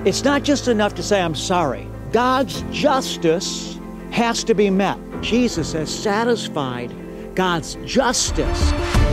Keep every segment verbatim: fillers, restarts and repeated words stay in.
It's not just enough to say, I'm sorry. God's justice has to be met. Jesus has satisfied God's justice.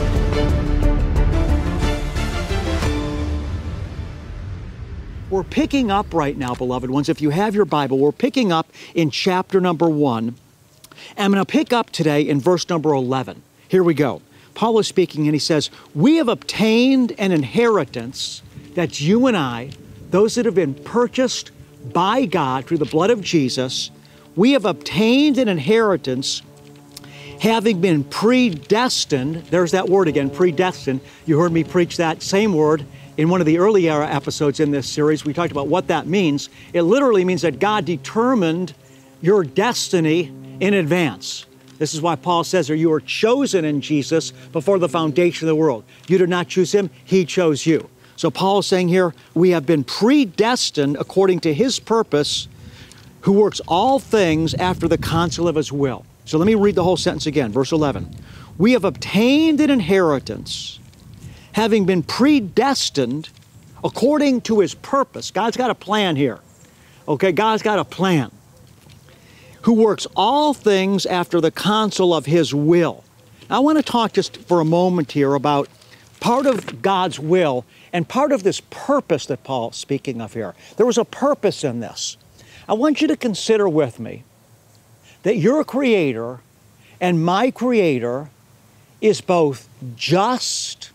We're picking up right now, beloved ones, if you have your Bible, we're picking up in chapter number one. And I'm going to pick up today in verse number eleven. Here we go. Paul is speaking and he says, we have obtained an inheritance, that's you and I, those that have been purchased by God through the blood of Jesus. We have obtained an inheritance, having been predestined. There's that word again, predestined. You heard me preach that same word in one of the earlier episodes in this series. We talked about what that means. It literally means that God determined your destiny in advance. This is why Paul says that you were chosen in Jesus before the foundation of the world. You did not choose Him, He chose you. So Paul is saying here, we have been predestined according to His purpose, who works all things after the counsel of His will. So let me read the whole sentence again, verse eleven. We have obtained an inheritance, having been predestined according to His purpose. God's got a plan here. Okay, God's got a plan. Who works all things after the counsel of His will. Now, I want to talk just for a moment here about part of God's will and part of this purpose that Paul's speaking of here. There was a purpose in this. I want you to consider with me that your Creator and my Creator is both just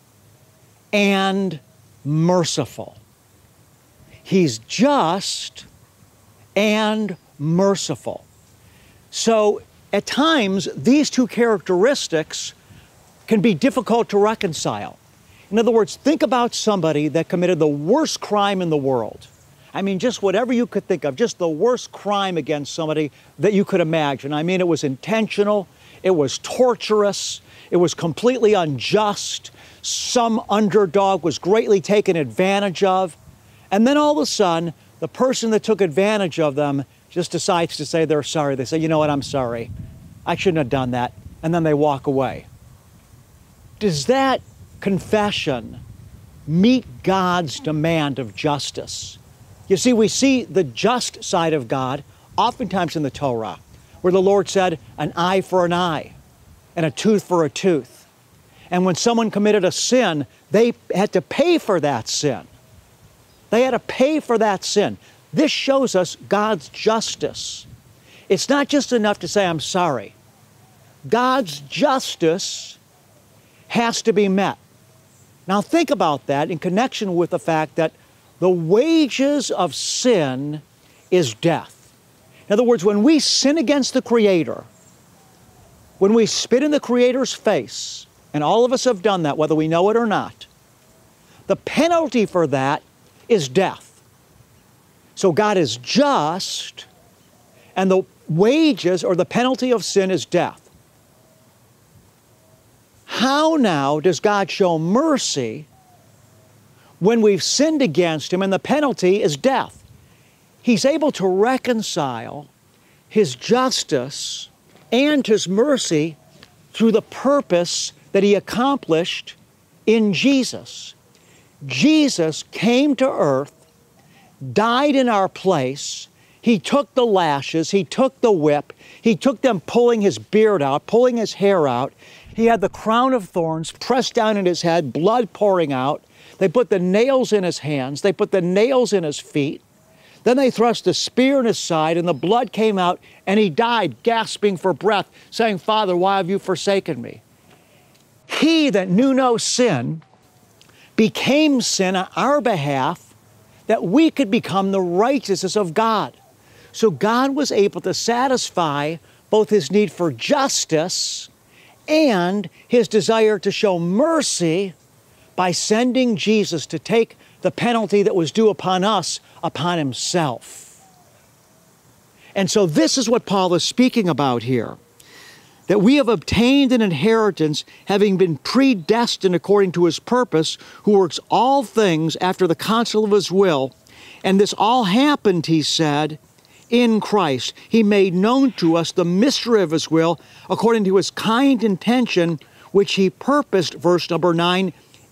and merciful. He's just and merciful. So at times, these two characteristics can be difficult to reconcile. In other words, think about somebody that committed the worst crime in the world. I mean, just whatever you could think of, just the worst crime against somebody that you could imagine. I mean, it was intentional, it was torturous, it was completely unjust, some underdog was greatly taken advantage of, and then all of a sudden, the person that took advantage of them just decides to say they're sorry. They say, you know what, I'm sorry. I shouldn't have done that. And then they walk away. Does that confession meet God's demand of justice? You see, we see the just side of God oftentimes in the Torah, where the Lord said, an eye for an eye and a tooth for a tooth. And when someone committed a sin, they had to pay for that sin. They had to pay for that sin. This shows us God's justice. It's not just enough to say, I'm sorry. God's justice has to be met. Now think about that in connection with the fact that the wages of sin is death. In other words, when we sin against the Creator, when we spit in the Creator's face, and all of us have done that, whether we know it or not, the penalty for that is death. So God is just, and the wages or the penalty of sin is death. How now does God show mercy when we've sinned against Him and the penalty is death? He's able to reconcile His justice and His mercy through the purpose that He accomplished in Jesus. Jesus came to earth, died in our place. He took the lashes, He took the whip, He took them pulling His beard out, pulling His hair out. He had the crown of thorns pressed down in His head, blood pouring out. They put the nails in His hands, they put the nails in His feet. Then they thrust the spear in His side, and the blood came out, and He died, gasping for breath, saying, Father, why have you forsaken me? He that knew no sin became sin on our behalf, that we could become the righteousness of God. So God was able to satisfy both His need for justice and His desire to show mercy by sending Jesus to take the penalty that was due upon us upon Himself. And so this is what Paul is speaking about here, that we have obtained an inheritance, having been predestined according to His purpose, who works all things after the counsel of His will. And this all happened, he said, in Christ. He made known to us the mystery of His will, according to His kind intention, which He purposed, verse number nine,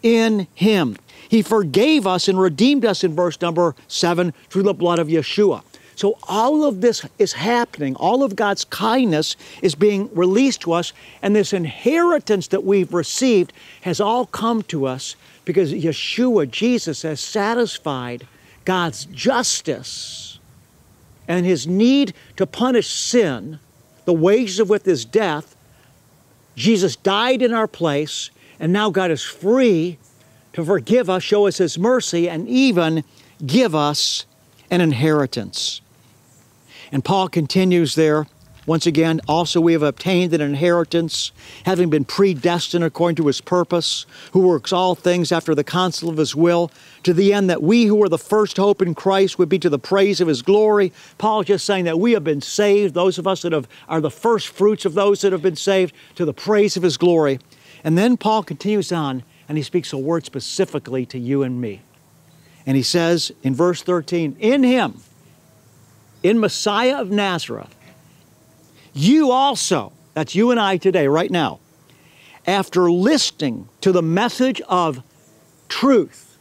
in Him. He forgave us and redeemed us in verse number seven through the blood of Yeshua. So all of this is happening. All of God's kindness is being released to us, and this inheritance that we've received has all come to us because Yeshua, Jesus, has satisfied God's justice and His need to punish sin, the wages of which is death. Jesus died in our place, and now God is free to forgive us, show us His mercy, and even give us an inheritance. And Paul continues there, once again, also we have obtained an inheritance, having been predestined according to His purpose, who works all things after the counsel of His will, to the end that we who were the first hope in Christ would be to the praise of His glory. Paul is just saying that we have been saved, those of us that have, are the first fruits of those that have been saved, to the praise of His glory. And then Paul continues on, and he speaks a word specifically to you and me. And he says in verse thirteen, in Him, in Messiah of Nazareth, you also, that's you and I today, right now, after listening to the message of truth.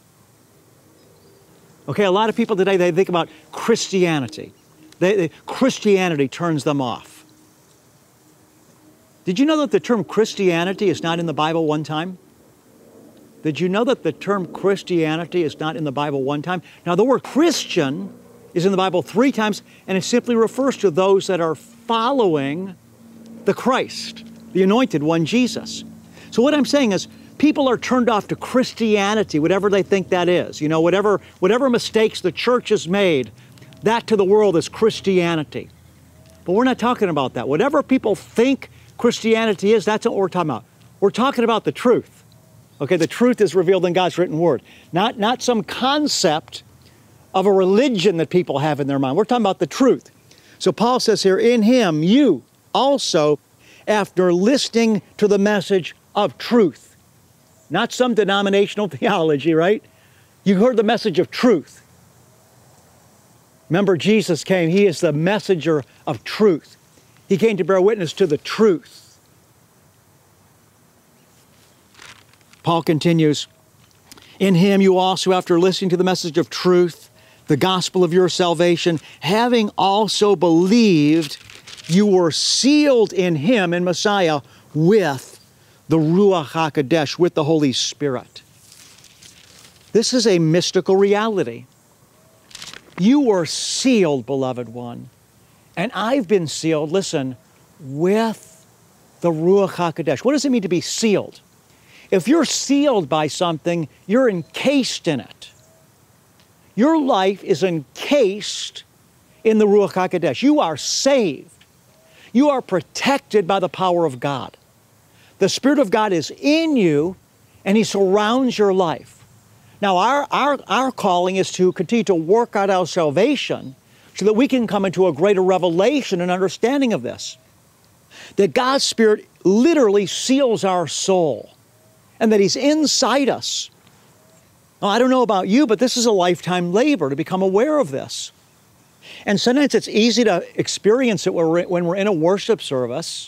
Okay, a lot of people today, they think about Christianity. They, they, Christianity turns them off. Did you know that the term Christianity is not in the Bible one time? Did you know that the term Christianity is not in the Bible one time? Now, the word Christian is in the Bible three times, and it simply refers to those that are following the Christ, the anointed one, Jesus. So what I'm saying is, people are turned off to Christianity, whatever they think that is. You know, whatever, whatever mistakes the church has made, that to the world is Christianity. But we're not talking about that. Whatever people think Christianity is, that's what we're talking about. We're talking about the truth. Okay, the truth is revealed in God's written word. Not, not some concept of a religion that people have in their mind. We're talking about the truth. So Paul says here, in Him, you also, after listening to the message of truth, not some denominational theology, right? You heard the message of truth. Remember, Jesus came. He is the messenger of truth. He came to bear witness to the truth. Paul continues, in Him you also, after listening to the message of truth, the gospel of your salvation, having also believed, you were sealed in Him, in Messiah, with the Ruach HaKodesh, with the Holy Spirit. This is a mystical reality. You were sealed, beloved one, and I've been sealed, listen, with the Ruach HaKodesh. What does it mean to be sealed? If you're sealed by something, you're encased in it. Your life is encased in the Ruach HaKodesh. You are saved. You are protected by the power of God. The Spirit of God is in you, and He surrounds your life. Now, our, our, our calling is to continue to work out our salvation so that we can come into a greater revelation and understanding of this. That God's Spirit literally seals our soul, and that He's inside us. Now, I don't know about you, but this is a lifetime labor to become aware of this. And sometimes it's easy to experience it when we're in a worship service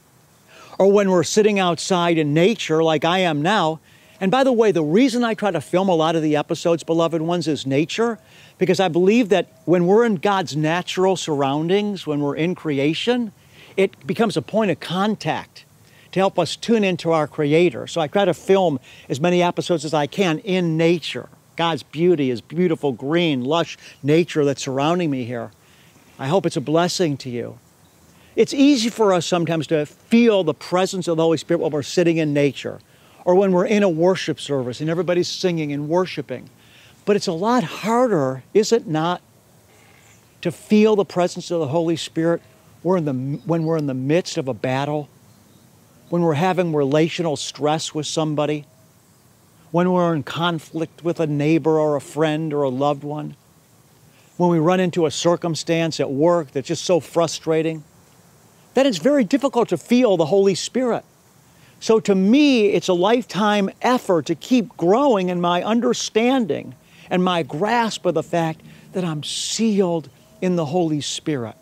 or when we're sitting outside in nature like I am now. And by the way, the reason I try to film a lot of the episodes, beloved ones, is nature, because I believe that when we're in God's natural surroundings, when we're in creation, it becomes a point of contact to help us tune into our Creator. So I try to film as many episodes as I can in nature. God's beauty, His beautiful green, lush nature that's surrounding me here. I hope it's a blessing to you. It's easy for us sometimes to feel the presence of the Holy Spirit while we're sitting in nature, or when we're in a worship service and everybody's singing and worshiping. But it's a lot harder, is it not, to feel the presence of the Holy Spirit we're in the, when we're in the midst of a battle, when we're having relational stress with somebody, when we're in conflict with a neighbor or a friend or a loved one, when we run into a circumstance at work that's just so frustrating, then it's very difficult to feel the Holy Spirit. So to me, it's a lifetime effort to keep growing in my understanding and my grasp of the fact that I'm sealed in the Holy Spirit,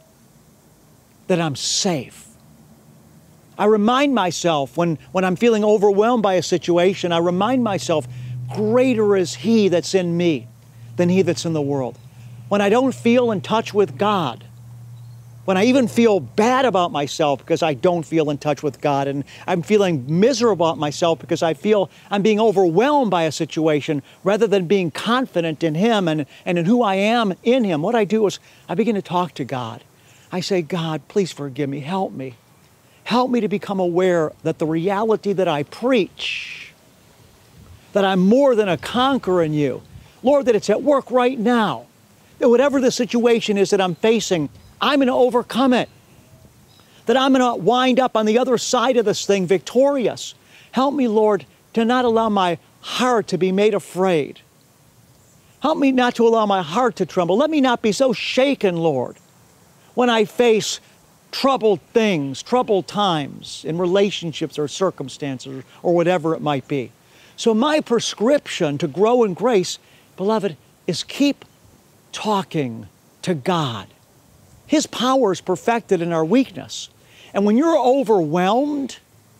that I'm safe. I remind myself when, when I'm feeling overwhelmed by a situation, I remind myself greater is He that's in me than he that's in the world. When I don't feel in touch with God, when I even feel bad about myself because I don't feel in touch with God, and I'm feeling miserable about myself because I feel I'm being overwhelmed by a situation rather than being confident in Him and, and in who I am in Him, what I do is I begin to talk to God. I say, God, please forgive me, help me. Help me to become aware that the reality that I preach, that I'm more than a conqueror in You. Lord, that it's at work right now. That whatever the situation is that I'm facing, I'm going to overcome it. That I'm going to wind up on the other side of this thing victorious. Help me, Lord, to not allow my heart to be made afraid. Help me not to allow my heart to tremble. Let me not be so shaken, Lord, when I face troubled things, troubled times in relationships or circumstances or whatever it might be. So my prescription to grow in grace, beloved, is keep talking to God. His power is perfected in our weakness. And when you're overwhelmed,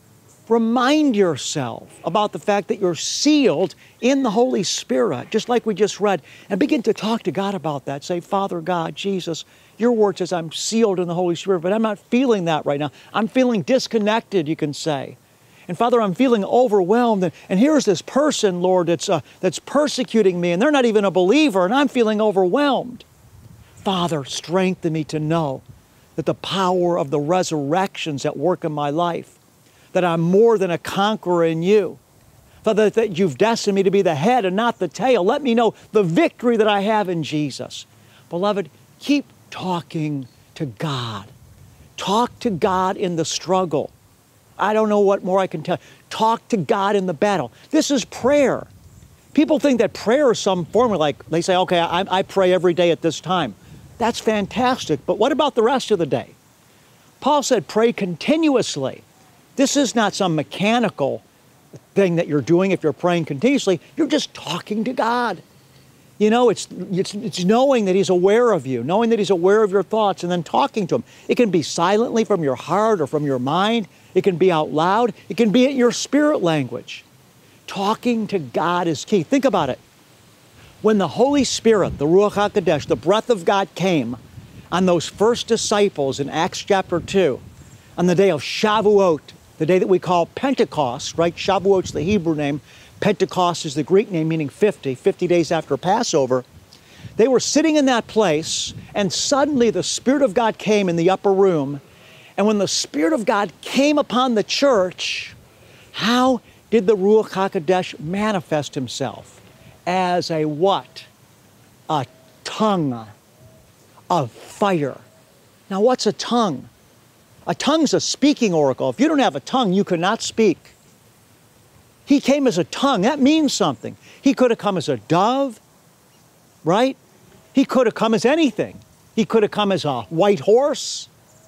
remind yourself about the fact that you're sealed in the Holy Spirit, just like we just read, and begin to talk to God about that. Say, Father God, Jesus, Your word says I'm sealed in the Holy Spirit, but I'm not feeling that right now. I'm feeling disconnected, you can say. And Father, I'm feeling overwhelmed. And, and here's this person, Lord, that's, uh, that's persecuting me, and they're not even a believer, and I'm feeling overwhelmed. Father, strengthen me to know that the power of the resurrection's at work in my life, that I'm more than a conqueror in You. Father, that You've destined me to be the head and not the tail. Let me know the victory that I have in Jesus. Beloved, keep talking to God. Talk to God in the struggle. I don't know what more I can tell. Talk to God in the battle. This is prayer. People think that prayer is some formula, like they say, okay, I, I pray every day at this time. That's fantastic, but what about the rest of the day? Paul said, pray continuously. This is not some mechanical thing that you're doing if you're praying continuously. You're just talking to God. You know, it's, it's, it's knowing that He's aware of you, knowing that He's aware of your thoughts, and then talking to Him. It can be silently from your heart or from your mind. It can be out loud. It can be in your spirit language. Talking to God is key. Think about it. When the Holy Spirit, the Ruach HaKodesh, the breath of God came on those first disciples in Acts chapter two, on the day of Shavuot, the day that we call Pentecost, right? Shavuot's the Hebrew name. Pentecost is the Greek name, meaning fifty, fifty days after Passover. They were sitting in that place, and suddenly the Spirit of God came in the upper room. And when the Spirit of God came upon the church, how did the Ruach HaKodesh manifest Himself? As a what? A tongue of fire. Now, what's a tongue? A tongue's a speaking oracle. If you don't have a tongue, you cannot speak. He came as a tongue. That means something. He could have come as a dove, right? He could have come as anything. He could have come as a white horse.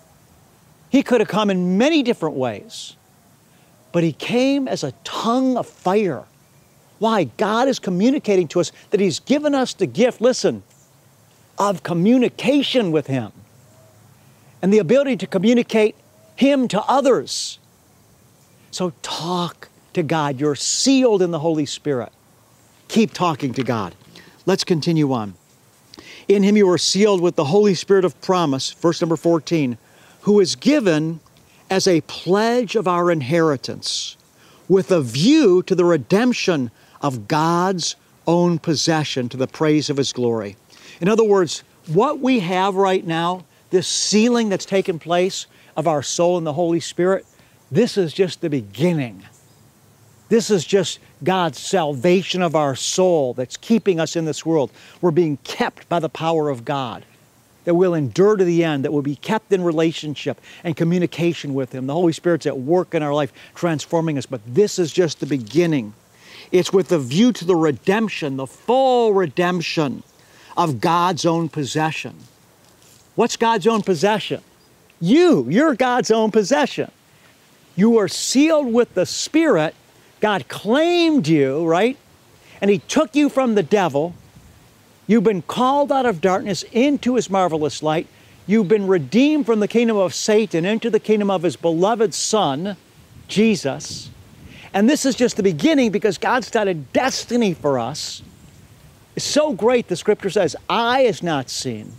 He could have come in many different ways. But He came as a tongue of fire. Why? God is communicating to us that He's given us the gift, listen, of communication with Him and the ability to communicate Him to others. So talk to God. You're sealed in the Holy Spirit. Keep talking to God. Let's continue on. In Him you are sealed with the Holy Spirit of promise, verse number fourteen, who is given as a pledge of our inheritance with a view to the redemption of God's own possession to the praise of His glory. In other words, what we have right now, this sealing that's taken place of our soul in the Holy Spirit, this is just the beginning. This is just God's salvation of our soul that's keeping us in this world. We're being kept by the power of God, that we'll endure to the end, that we'll be kept in relationship and communication with Him. The Holy Spirit's at work in our life, transforming us, but this is just the beginning. It's with a view to the redemption, the full redemption of God's own possession. What's God's own possession? You, you're God's own possession. You are sealed with the Spirit. God claimed you, right? And He took you from the devil. You've been called out of darkness into His marvelous light. You've been redeemed from the kingdom of Satan into the kingdom of His beloved Son, Jesus. And this is just the beginning, because God's got a destiny for us. It's so great, the scripture says, eye is not seen,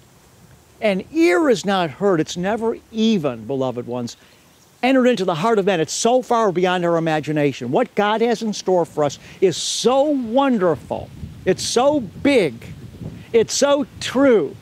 and ear is not heard. It's never even, beloved ones, entered into the heart of man. It's so far beyond our imagination. What God has in store for us is so wonderful. It's so big. It's so true.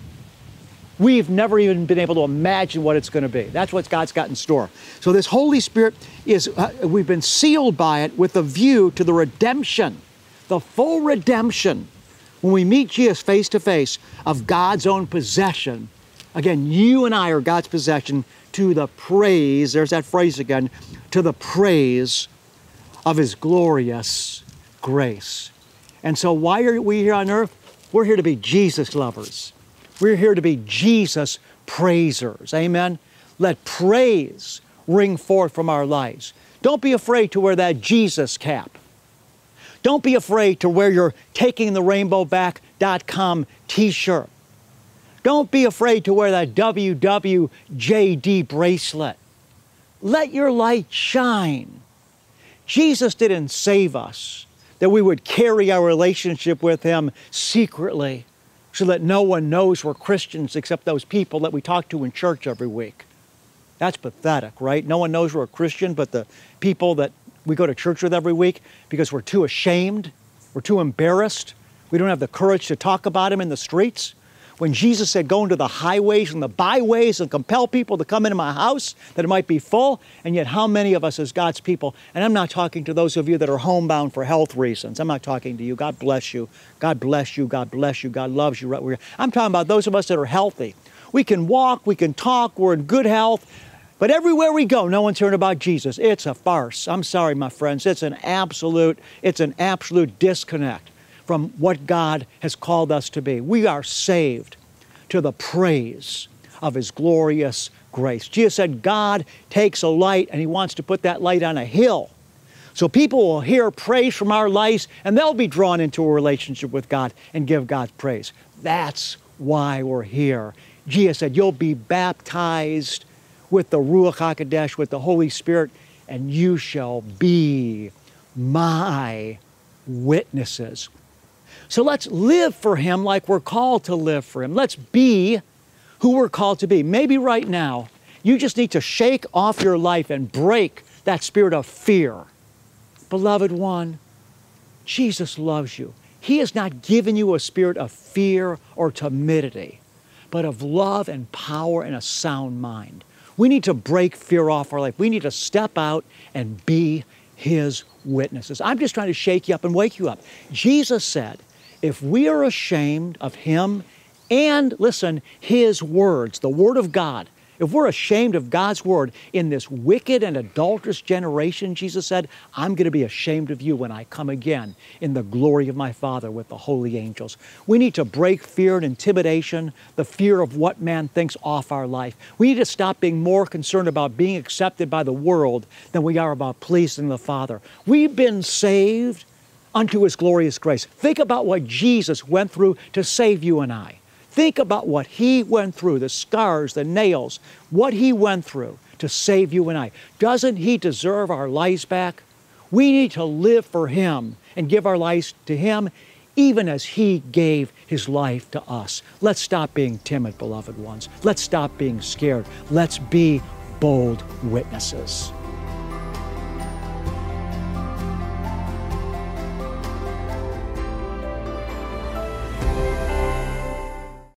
We've never even been able to imagine what it's going to be. That's what God's got in store. So this Holy Spirit is, uh, we've been sealed by it with a view to the redemption, the full redemption. When we meet Jesus face to face of God's own possession, again, you and I are God's possession, to the praise, there's that phrase again, to the praise of His glorious grace. And so why are we here on earth? We're here to be Jesus lovers. We're here to be Jesus praisers. Amen? Let praise ring forth from our lives. Don't be afraid to wear that Jesus cap. Don't be afraid to wear your taking the rainbow back dot com t-shirt. Don't be afraid to wear that W W J D bracelet. Let your light shine. Jesus didn't save us that we would carry our relationship with Him secretly, so that no one knows we're Christians except those people that we talk to in church every week. That's pathetic, right? No one knows we're a Christian but the people that we go to church with every week, because we're too ashamed, we're too embarrassed, we don't have the courage to talk about Him in the streets. When Jesus said, go into the highways and the byways and compel people to come into my house, that it might be full, and yet how many of us as God's people, and I'm not talking to those of you that are homebound for health reasons. I'm not talking to you. God bless you. God bless you. God bless you. God loves you. I'm talking about those of us that are healthy. We can walk, we can talk, we're in good health, but everywhere we go, no one's hearing about Jesus. It's a farce. I'm sorry, my friends. It's an absolute, it's an absolute disconnect from what God has called us to be. We are saved to the praise of His glorious grace. Jesus said God takes a light and He wants to put that light on a hill. So people will hear praise from our lives and they'll be drawn into a relationship with God and give God praise. That's why we're here. Jesus said, you'll be baptized with the Ruach HaKodesh, with the Holy Spirit, and you shall be my witnesses. So let's live for Him like we're called to live for Him. Let's be who we're called to be. Maybe right now, you just need to shake off your life and break that spirit of fear. Beloved one, Jesus loves you. He has not given you a spirit of fear or timidity, but of love and power and a sound mind. We need to break fear off our life. We need to step out and be His witnesses. I'm just trying to shake you up and wake you up. Jesus said, if we are ashamed of Him and, listen, His words, the Word of God, if we're ashamed of God's Word in this wicked and adulterous generation, Jesus said, I'm going to be ashamed of you when I come again in the glory of my Father with the holy angels. We need to break fear and intimidation, the fear of what man thinks, off our life. We need to stop being more concerned about being accepted by the world than we are about pleasing the Father. We've been saved unto His glorious grace. Think about what Jesus went through to save you and I. Think about what He went through, the scars, the nails, what He went through to save you and I. Doesn't He deserve our lives back? We need to live for Him and give our lives to Him even as He gave His life to us. Let's stop being timid, beloved ones. Let's stop being scared. Let's be bold witnesses.